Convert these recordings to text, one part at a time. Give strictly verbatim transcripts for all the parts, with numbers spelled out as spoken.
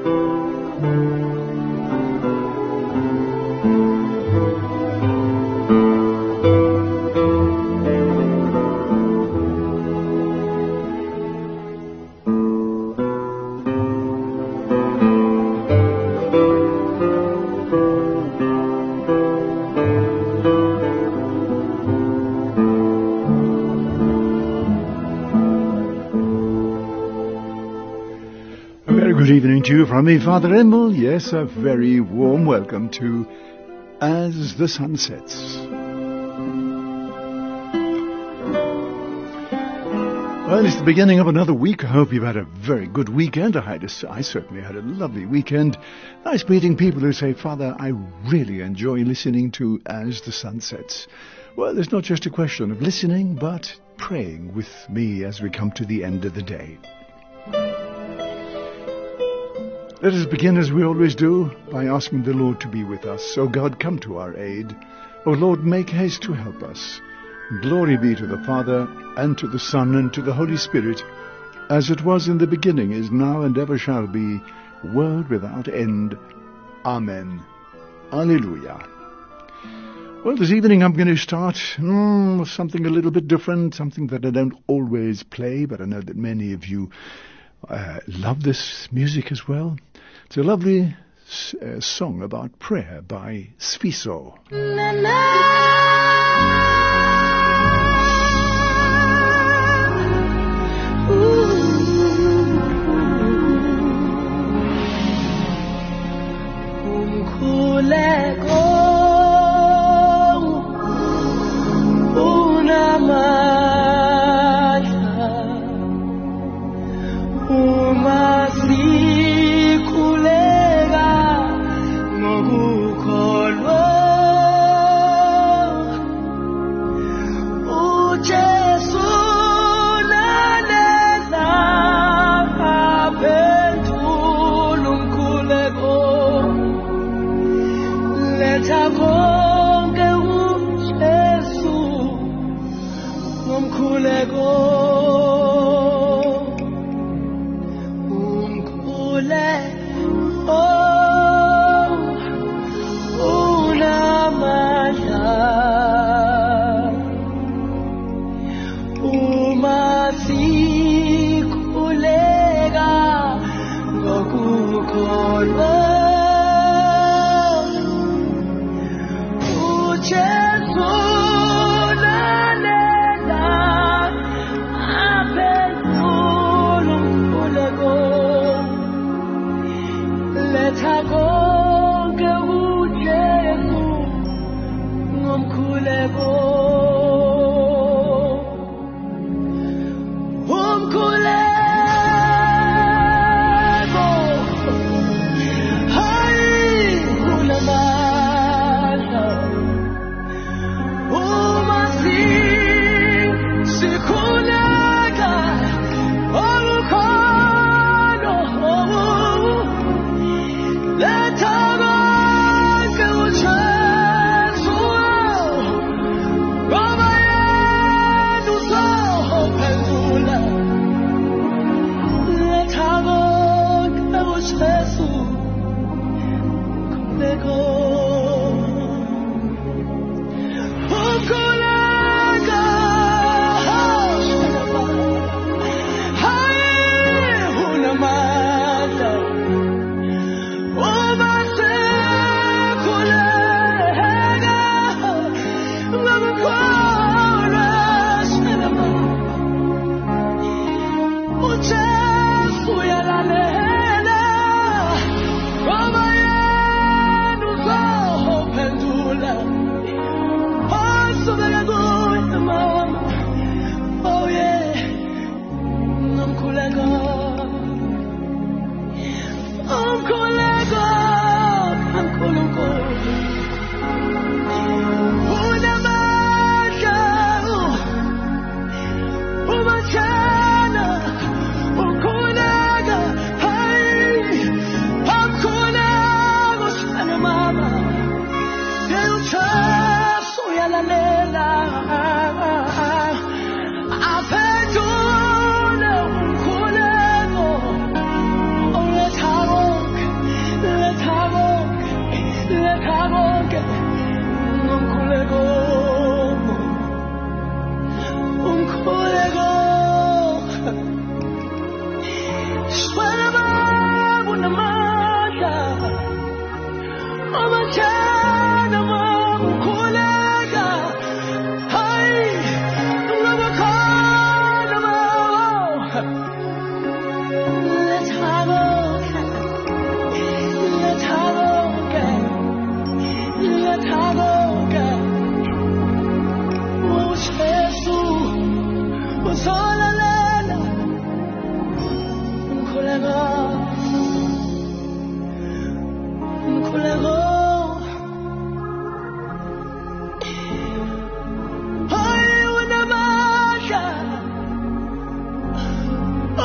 Good evening to you from me, Father Emil. Yes, a very warm welcome to As the Sun Sets. Well, it's the beginning of another week. I hope you've had a very good weekend. I, had a, I certainly had a lovely weekend. Nice meeting people who say, Father, I really enjoy listening to As the Sun Sets. Well, it's not just a question of listening, but praying with me as we come to the end of the day. Let us begin as we always do by asking the Lord to be with us. O God, come to our aid. O Lord, make haste to help us. Glory be to the Father, and to the Son, and to the Holy Spirit, as it was in the beginning, is now, and ever shall be, world without end. Amen. Alleluia. Well, this evening I'm going to start mm, with something a little bit different, something that I don't always play, but I know that many of you uh, love this music as well. It's a lovely uh, song about prayer by Sfiso. Na, na. Umasikhuleka ngokukholwa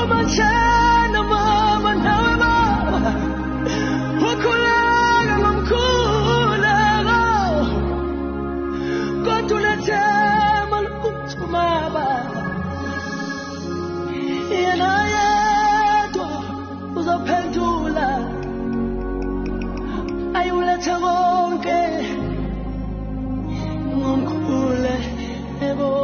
Umachana mama nawe baba ukhuleka ngomkhuleko kodwa unethemba lokuthuma baba yena yedwa uzophendula ayulethe konke ngomkhuleko.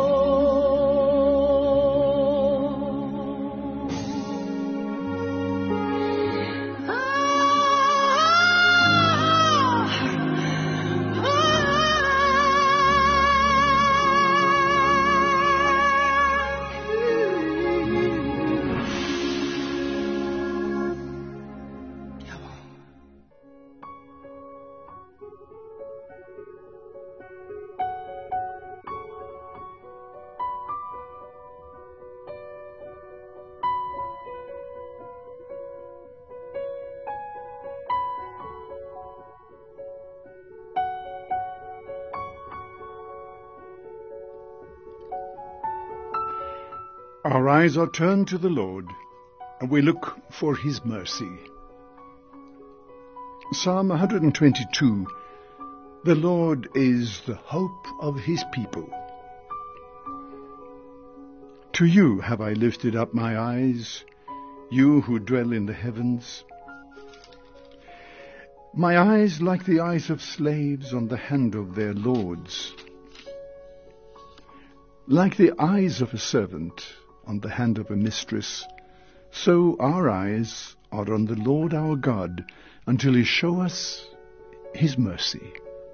Our eyes are turned to the Lord, and we look for his mercy. Psalm one hundred twenty-two. The Lord is the hope of his people. To you have I lifted up my eyes, you who dwell in the heavens. My eyes like the eyes of slaves on the hand of their lords, like the eyes of a servant on the hand of a mistress, so our eyes are on the Lord our God, until he show us his mercy.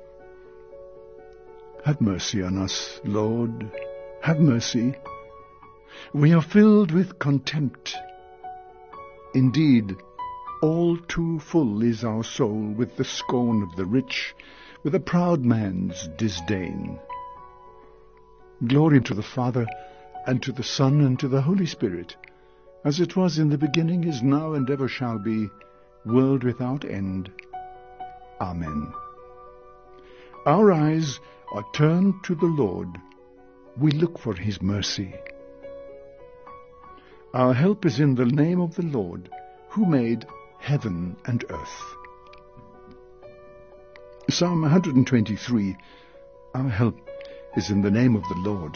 Have mercy on us, Lord, have mercy. We are filled with contempt. Indeed, all too full is our soul with the scorn of the rich, with a proud man's disdain. Glory to the Father, and to the Son, and to the Holy Spirit, as it was in the beginning, is now, and ever shall be, world without end. Amen. Our eyes are turned to the Lord. We look for his mercy. Our help is in the name of the Lord, who made heaven and earth. Psalm one hundred twenty-three. Our help is in the name of the Lord.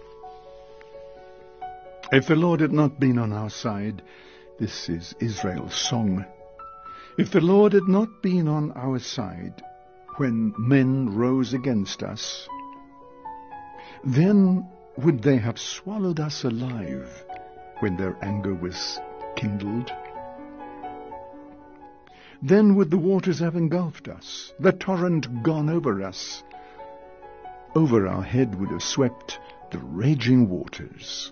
If the Lord had not been on our side, this is Israel's song. If the Lord had not been on our side, when men rose against us, then would they have swallowed us alive when their anger was kindled. Then would the waters have engulfed us, the torrent gone over us. Over our head would have swept the raging waters.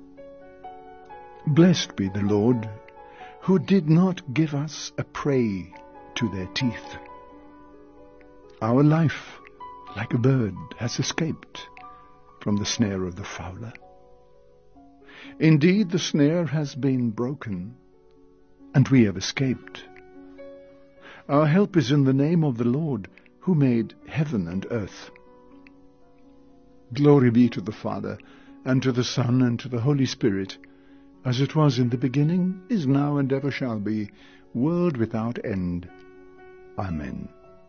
Blessed be the Lord, who did not give us a prey to their teeth. Our life, like a bird, has escaped from the snare of the fowler. Indeed, the snare has been broken, and we have escaped. Our help is in the name of the Lord, who made heaven and earth. Glory be to the Father, and to the Son, and to the Holy Spirit, as it was in the beginning, is now, and ever shall be, world without end. Amen.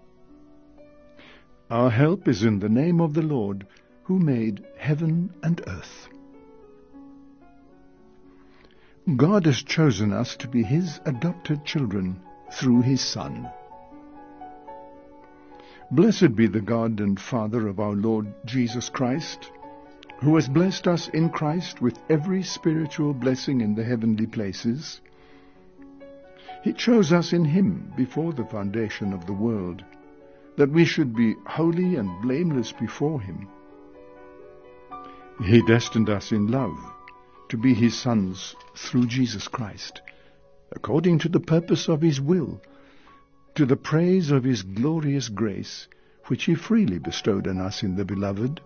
Our help is in the name of the Lord, who made heaven and earth. God has chosen us to be his adopted children through his Son. Blessed be the God and Father of our Lord Jesus Christ, who has blessed us in Christ with every spiritual blessing in the heavenly places. He chose us in him before the foundation of the world, that we should be holy and blameless before him. He destined us in love to be his sons through Jesus Christ, according to the purpose of his will, to the praise of his glorious grace, which he freely bestowed on us in the Beloved.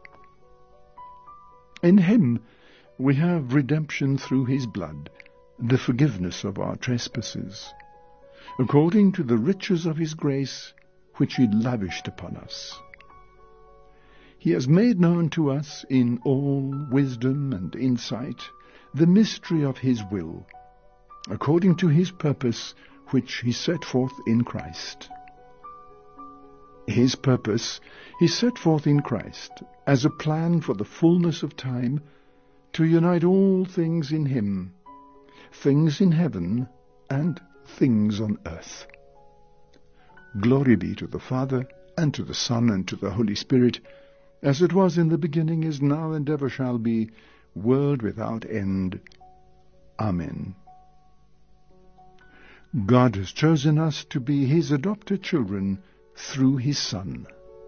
In him we have redemption through his blood, the forgiveness of our trespasses, according to the riches of his grace, which he lavished upon us. He has made known to us in all wisdom and insight the mystery of his will, according to his purpose which he set forth in Christ. His purpose he set forth in Christ as a plan for the fullness of time to unite all things in him, things in heaven and things on earth. Glory be to the Father, and to the Son, and to the Holy Spirit, as it was in the beginning, is now, and ever shall be, world without end. Amen. God has chosen us to be his adopted children through his Son.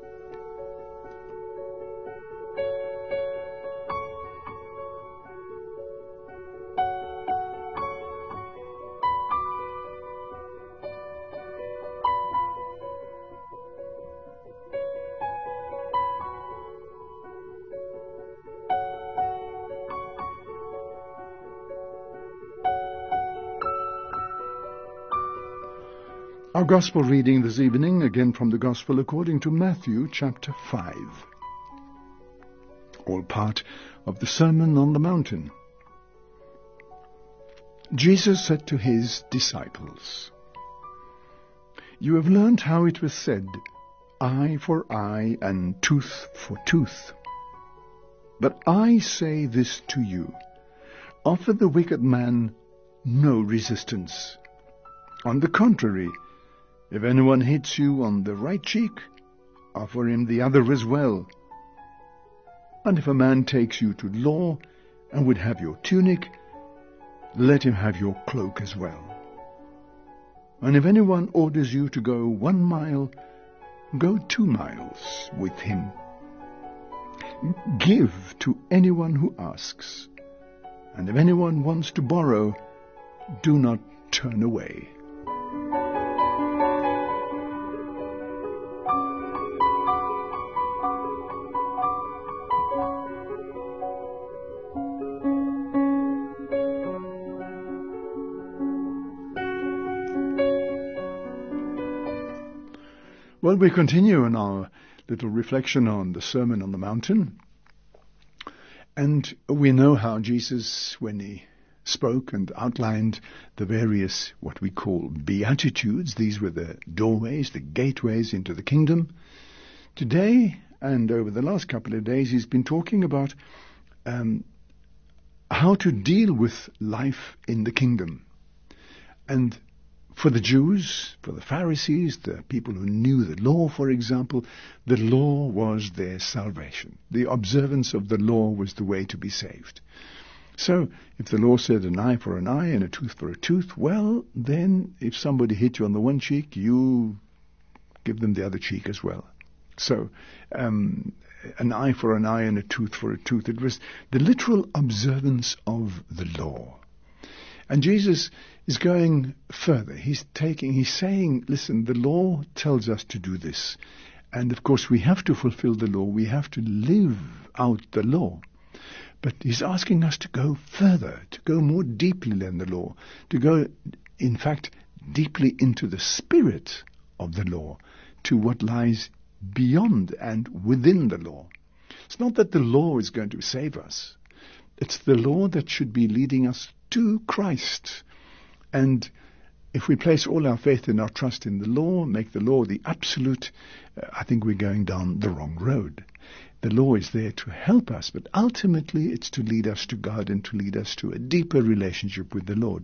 Our Gospel reading this evening, again from the Gospel according to Matthew chapter five. All part of the Sermon on the Mountain. Jesus said to his disciples, "You have learned how it was said, eye for eye and tooth for tooth. But I say this to you, offer the wicked man no resistance. On the contrary, if anyone hits you on the right cheek, offer him the other as well. And if a man takes you to law and would have your tunic, let him have your cloak as well. And if anyone orders you to go one mile, go two miles with him. Give to anyone who asks, and if anyone wants to borrow, do not turn away." Well, we continue in our little reflection on the Sermon on the Mountain. And we know how Jesus, when he spoke and outlined the various, what we call Beatitudes, these were the doorways, the gateways into the kingdom. Today, and over the last couple of days, he's been talking about um, how to deal with life in the kingdom. And for the Jews, for the Pharisees, the people who knew the law, for example, the law was their salvation. The observance of the law was the way to be saved. So, if the law said an eye for an eye and a tooth for a tooth, well, then if somebody hit you on the one cheek, you give them the other cheek as well. So, um, an eye for an eye and a tooth for a tooth. It was the literal observance of the law. And Jesus is going further. He's taking, he's saying, listen, the law tells us to do this. And of course we have to fulfill the law. We have to live out the law. But he's asking us to go further, to go more deeply than the law, to go, in fact, deeply into the spirit of the law, to what lies beyond and within the law. It's not that the law is going to save us. It's the law that should be leading us to Christ. And if we place all our faith and our trust in the law, make the law the absolute, uh, I think we're going down the wrong road. The law is there to help us, but ultimately it's to lead us to God and to lead us to a deeper relationship with the Lord.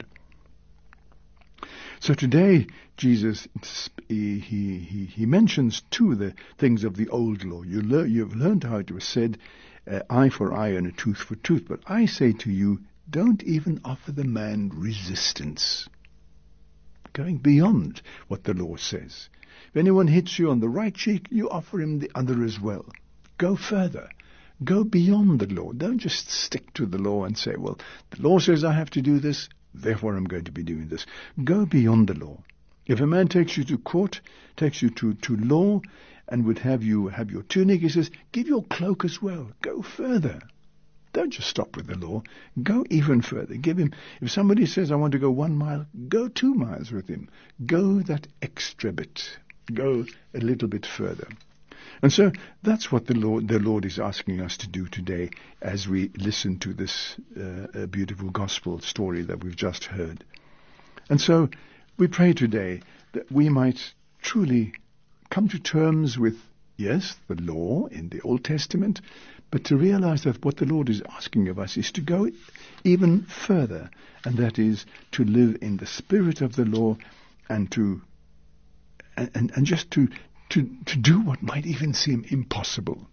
So today, Jesus, he, he, he, he mentions two of the things of the old law. You lear, you've learned how it was said, uh, eye for eye and a tooth for tooth. But I say to you, don't even offer the man resistance. Going beyond what the law says. If anyone hits you on the right cheek, you offer him the other as well. Go further. Go beyond the law. Don't just stick to the law and say, well, the law says I have to do this, therefore I'm going to be doing this. Go beyond the law. If a man takes you to court, takes you to, to law, and would have you have your tunic, he says, give your cloak as well. Go further. Don't just stop with the law. Go even further. Give him, if somebody says, I want to go one mile, go two miles with him. Go that extra bit. Go a little bit further. And so that's what the Lord, the Lord is asking us to do today as we listen to this uh, beautiful gospel story that we've just heard. And so we pray today that we might truly come to terms with, yes, the law in the Old Testament, but to realize that what the Lord is asking of us is to go even further, and that is to live in the spirit of the law and to and, and just to, to, to do what might even seem impossible.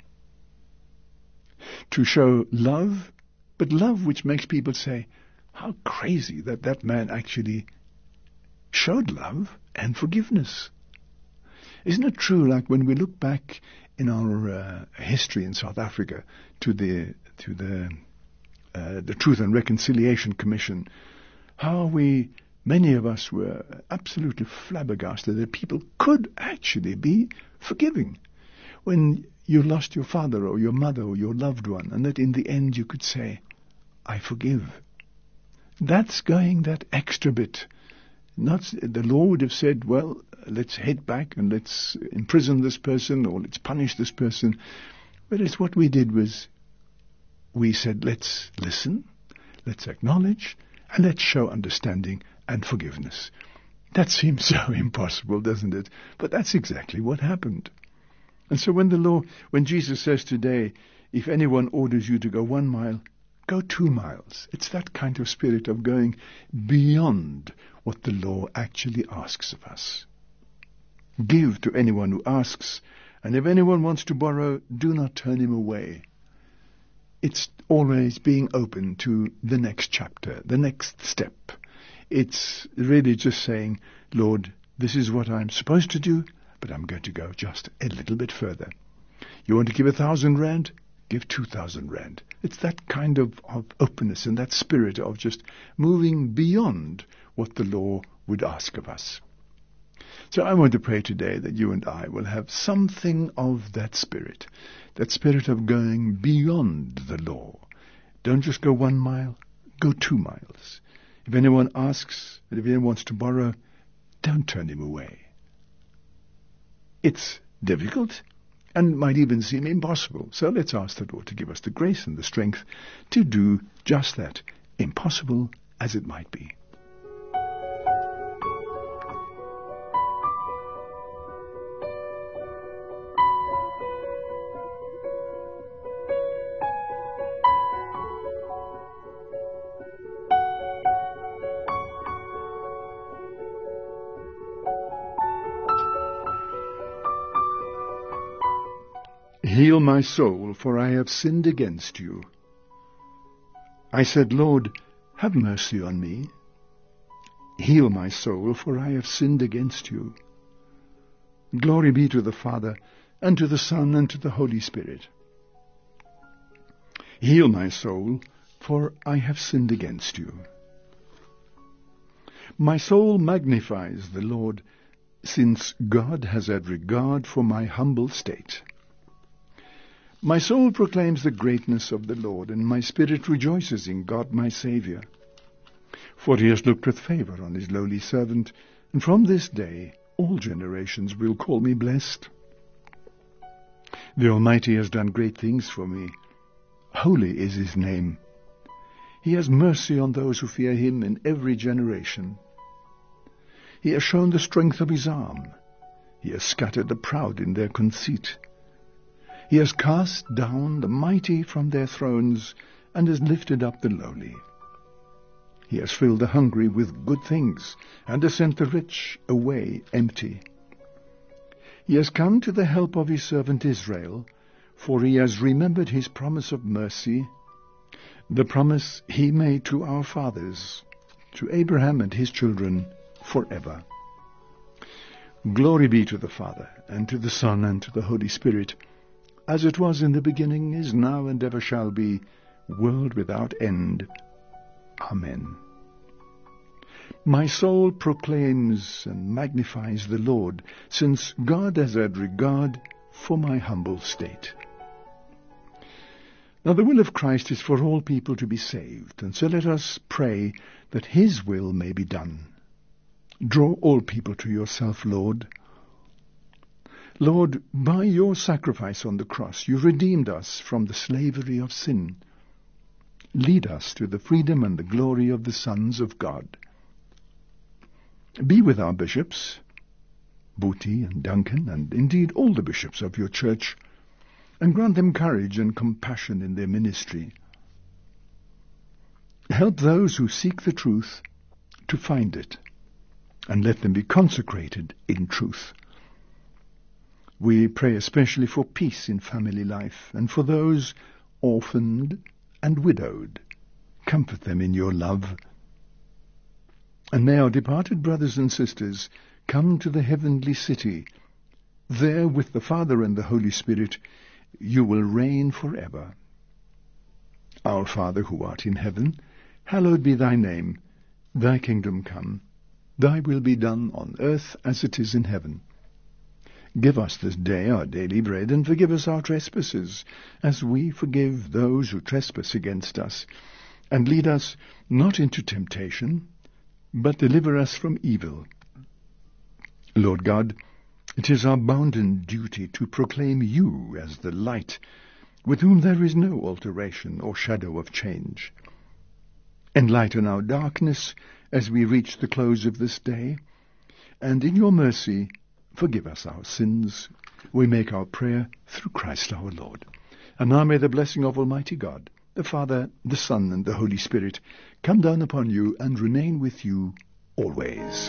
To show love, but love which makes people say, how crazy that that man actually showed love and forgiveness. Isn't it true, like when we look back in our uh, history in South Africa to the to the uh, the Truth and Reconciliation Commission, how we, many of us were absolutely flabbergasted that people could actually be forgiving when you lost your father or your mother or your loved one, and that in the end you could say, I forgive. That's going that extra bit. Not the law would have said, well, let's head back and let's imprison this person or let's punish this person. Whereas what we did was we said, let's listen, let's acknowledge, and let's show understanding and forgiveness. That seems so impossible, doesn't it? But that's exactly what happened. And so when the law, when Jesus says today, if anyone orders you to go one mile, go two miles. It's that kind of spirit of going beyond what the law actually asks of us. Give to anyone who asks, and if anyone wants to borrow, do not turn him away. It's always being open to the next chapter, the next step. It's really just saying, Lord, this is what I'm supposed to do, but I'm going to go just a little bit further. You want to give a thousand rand? Give two thousand rand. It's that kind of, of openness and that spirit of just moving beyond what the law would ask of us. So I want to pray today that you and I will have something of that spirit, that spirit of going beyond the law. Don't just go one mile, go two miles. If anyone asks, and if anyone wants to borrow, don't turn him away. It's difficult and might even seem impossible. So let's ask the Lord to give us the grace and the strength to do just that, impossible as it might be. Heal my soul, for I have sinned against you. I said, Lord, have mercy on me. Heal my soul, for I have sinned against you. Glory be to the Father, and to the Son, and to the Holy Spirit. Heal my soul, for I have sinned against you. My soul magnifies the Lord, since God has had regard for my humble state. My soul proclaims the greatness of the Lord, and my spirit rejoices in God my Saviour. For he has looked with favour on his lowly servant, and from this day all generations will call me blessed. The Almighty has done great things for me. Holy is his name. He has mercy on those who fear him in every generation. He has shown the strength of his arm. He has scattered the proud in their conceit. He has cast down the mighty from their thrones, and has lifted up the lowly. He has filled the hungry with good things, and has sent the rich away empty. He has come to the help of his servant Israel, for he has remembered his promise of mercy, the promise he made to our fathers, to Abraham and his children forever. Glory be to the Father, and to the Son, and to the Holy Spirit, as it was in the beginning, is now, and ever shall be, world without end. Amen. My soul proclaims and magnifies the Lord, since God has had regard for my humble state. Now the will of Christ is for all people to be saved, and so let us pray that his will may be done. Draw all people to yourself, Lord. Lord, by your sacrifice on the cross, you redeemed us from the slavery of sin. Lead us to the freedom and the glory of the sons of God. Be with our bishops, Booty and Duncan, and indeed all the bishops of your church, and grant them courage and compassion in their ministry. Help those who seek the truth to find it, and let them be consecrated in truth. We pray especially for peace in family life, and for those orphaned and widowed. Comfort them in your love. And may our departed brothers and sisters come to the heavenly city. There, with the Father and the Holy Spirit, you will reign forever. Our Father, who art in heaven, hallowed be thy name. Thy kingdom come. Thy will be done on earth as it is in heaven. Give us this day our daily bread, and forgive us our trespasses, as we forgive those who trespass against us. And lead us not into temptation, but deliver us from evil. Lord God, it is our bounden duty to proclaim you as the light, with whom there is no alteration or shadow of change. Enlighten our darkness as we reach the close of this day, and in your mercy forgive us our sins. We make our prayer through Christ our Lord. And now may the blessing of Almighty God, the Father, the Son, and the Holy Spirit come down upon you and remain with you always.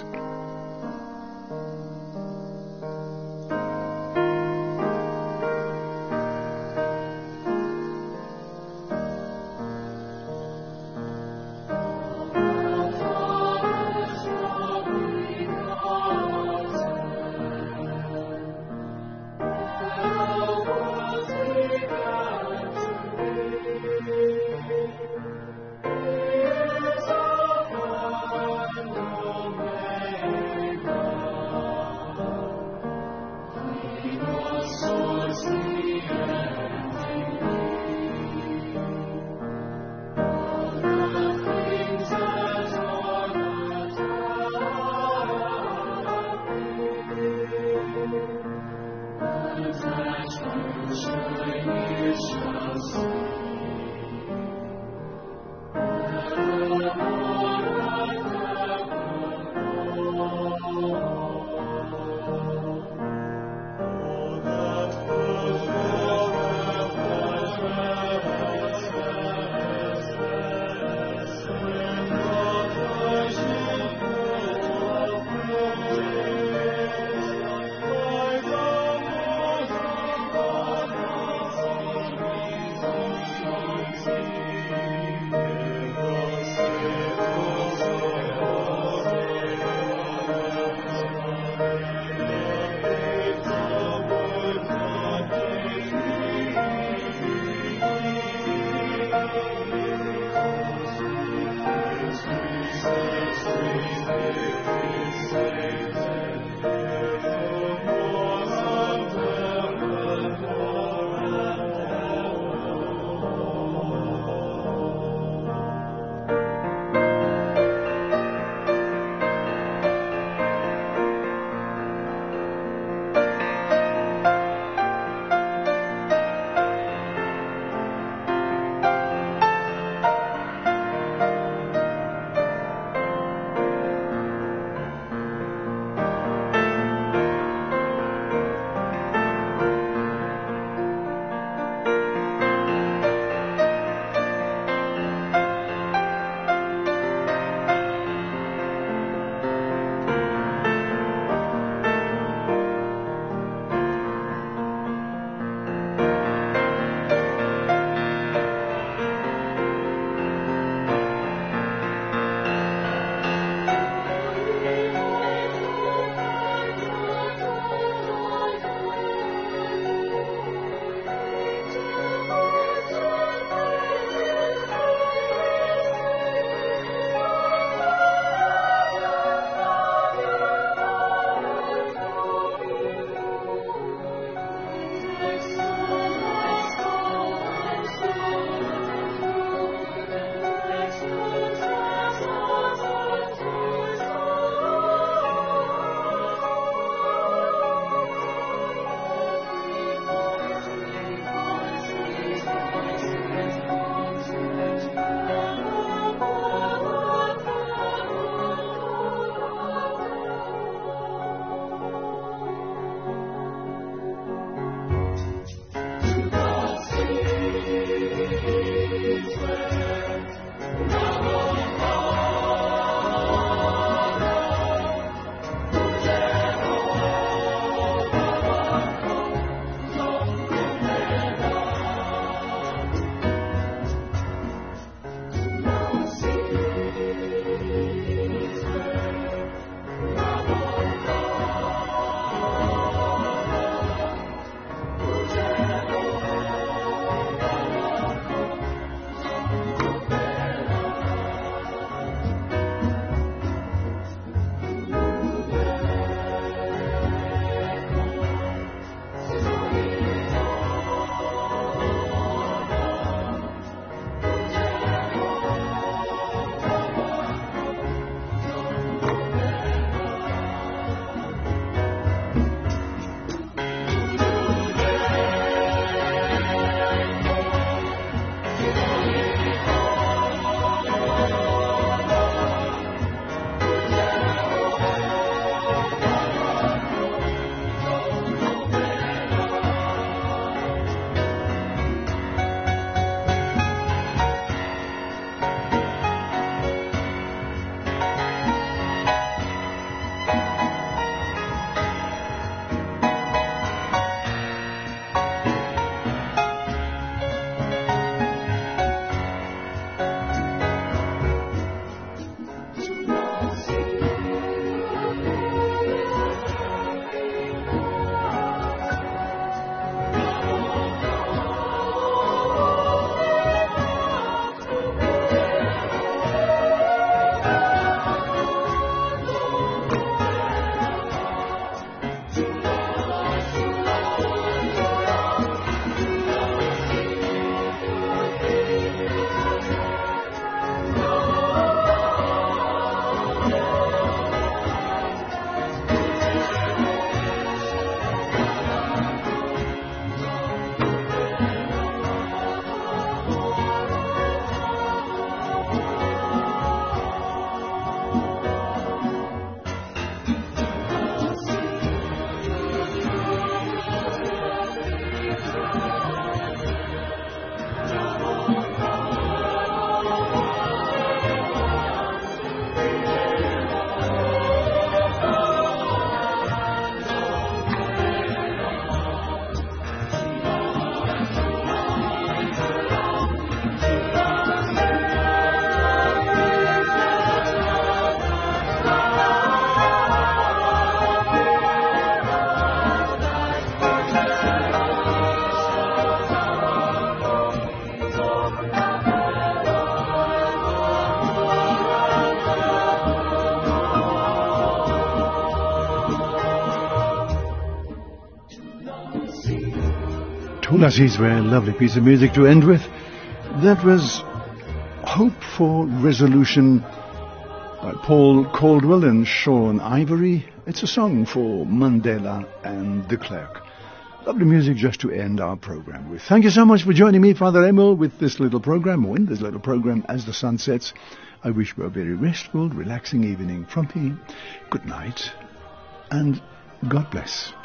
Paula Seasware, lovely piece of music to end with. That was Hope for Resolution by Paul Caldwell and Sean Ivory. It's a song for Mandela and de Klerk. Lovely music just to end our program with. Thank you so much for joining me, Father Emil, with this little program, or in this little program as the sun sets. I wish you a very restful, relaxing evening from me. Good night, and God bless.